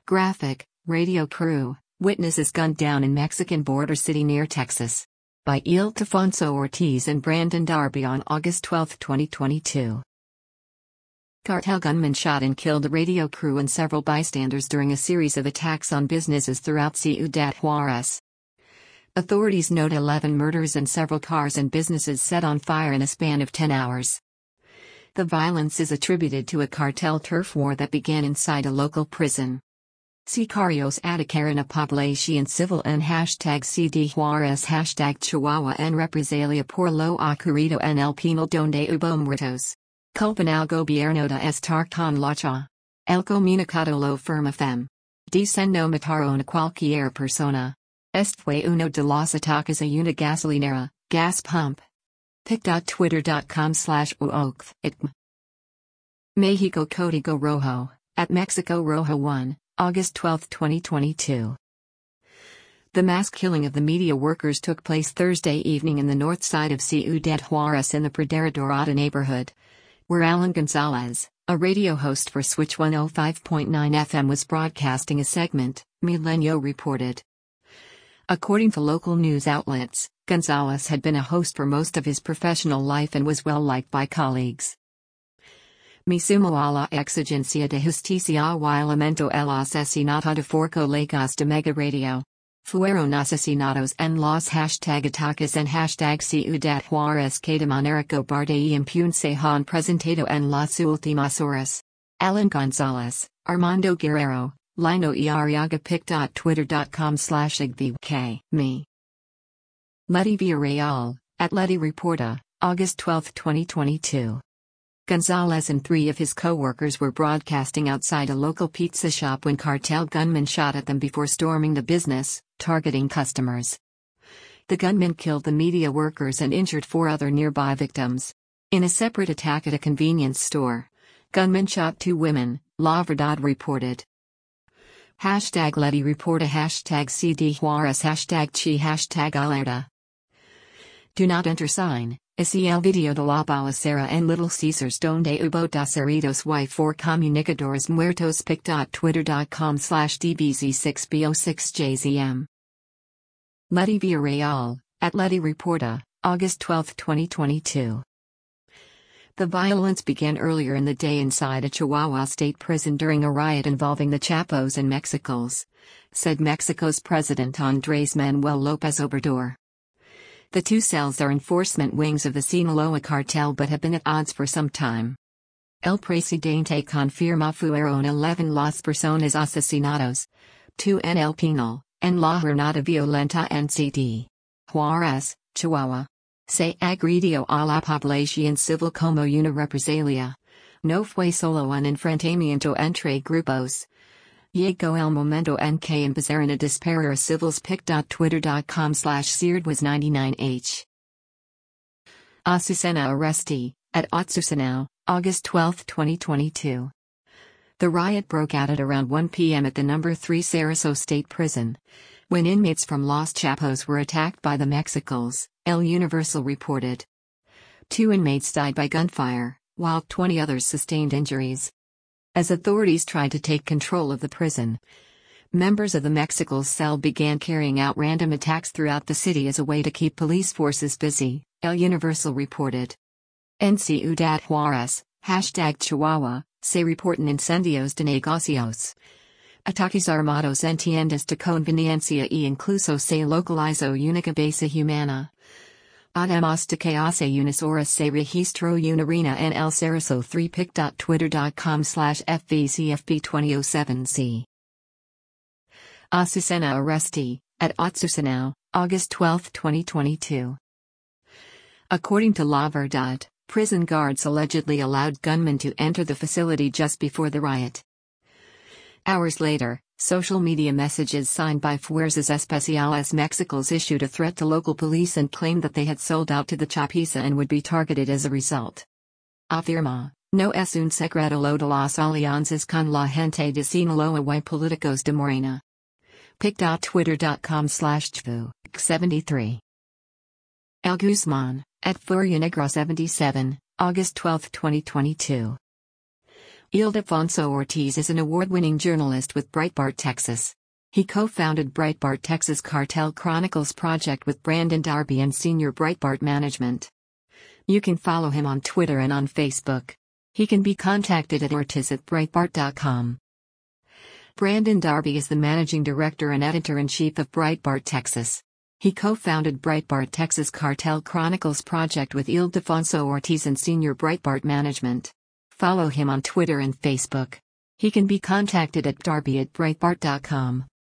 Graphic, radio crew, witnesses gunned down in Mexican border city near Texas. By Ildefonso Ortiz and Brandon Darby on August 12, 2022. Cartel gunmen shot and killed a radio crew and several bystanders during a series of attacks on businesses throughout Ciudad Juarez. Authorities note 11 murders and several cars and businesses set on fire in a span of 10 hours. The violence is attributed to a cartel turf war that began inside a local prison. Sicarios atacaron a población civil en #CD Juarez #Chihuahua en represalia por lo ocurrido en el penal donde hubo muertos. Culpan al gobierno de estar con la El comunicado lo firma fem. Dicen no mataron a cualquier persona. Este fue uno de los ataques a una gasolinera, gas pump. pic.twitter.com/uokthm. Mexico Código Rojo, at Mexico Rojo 1, August 12, 2022. The mass killing of the media workers took place Thursday evening in the north side of Ciudad Juarez in the Pradera Dorada neighborhood, where Alan Gonzalez, a radio host for Switch 105.9 FM, was broadcasting a segment, Milenio reported. According to local news outlets, Gonzalez had been a host for most of his professional life and was well liked by colleagues. Me sumo a la exigencia de justicia y lamento el asesinato de four colegas de Mega Radio. Fueron asesinados en los #ataques en #Ciudad Juarez que de manera cobarde y impune se han presentado en las últimas horas. Alan Gonzalez, Armando Guerrero, Lino y Arriaga pic.twitter.com/igvk me. Letty Villarreal, at Letty Reporta, August 12, 2022. Gonzalez and three of his co-workers were broadcasting outside a local pizza shop when cartel gunmen shot at them before storming the business, targeting customers. The gunmen killed the media workers and injured four other nearby victims. In a separate attack at a convenience store, gunmen shot two women, La Verdad reported. #Letty Reporta #CD Juarez #Chi #Alerta. Do not enter sign. Es el video de la balacera en Little Caesars donde hubo dos heridos y four comunicadores muertos pic.twitter.com/dbz6bo6jzm. Letty Villarreal, at Letty Reporta, August 12, 2022. The violence began earlier in the day inside a Chihuahua state prison during a riot involving the Chapos and Mexicals, said Mexico's President Andrés Manuel López Obrador. The two cells are enforcement wings of the Sinaloa cartel but have been at odds for some time. El presidente confirma fueron 11 las personas asesinados, 2 en el penal, en la jornada violenta en CD. Juárez, Chihuahua. Se agredió a la población civil como una represalia. No fue solo un enfrentamiento entre grupos. Llegó el momento en que empezaron a disparar a civiles pic.twitter.com/searedwas99h. Azucena Arresti, at Azucenao, August 12, 2022. The riot broke out at around 1 p.m. at the No. 3 Sarasota State Prison, when inmates from Los Chapos were attacked by the Mexicals, El Universal reported. 2 inmates died by gunfire, while 20 others sustained injuries. As authorities tried to take control of the prison, members of the Mexicals cell began carrying out random attacks throughout the city as a way to keep police forces busy, El Universal reported. En Ciudad Juarez, #Chihuahua, se reportan incendios de negocios. Ataques armados en tiendas de conveniencia y incluso se localizó una cabeza humana. Además de que hace unas horas se registró una rina en el Sarasota 3 pic.twitter.com/FVCFB2007C. Azucena Arresti, at Azucenao, August 12, 2022. According to La Verdad, prison guards allegedly allowed gunmen to enter the facility just before the riot. Hours later, social media messages signed by Fuerzas Especiales Mexicals issued a threat to local police and claimed that they had sold out to the Chapiza and would be targeted as a result. Afirma, no es un secreto lo de las alianzas con la gente de Sinaloa y políticos de Morena. pic.twitter.com/chvu73. El Guzman, at Furia Negra 77, August 12, 2022. Ildefonso Ortiz is an award-winning journalist with Breitbart Texas. He co-founded Breitbart Texas Cartel Chronicles project with Brandon Darby and senior Breitbart management. You can follow him on Twitter and on Facebook. He can be contacted at ortiz@breitbart.com. Brandon Darby is the managing director and editor-in-chief of Breitbart Texas. He co-founded Breitbart Texas Cartel Chronicles project with Ildefonso Ortiz and senior Breitbart management. Follow him on Twitter and Facebook. He can be contacted at darby@breitbart.com.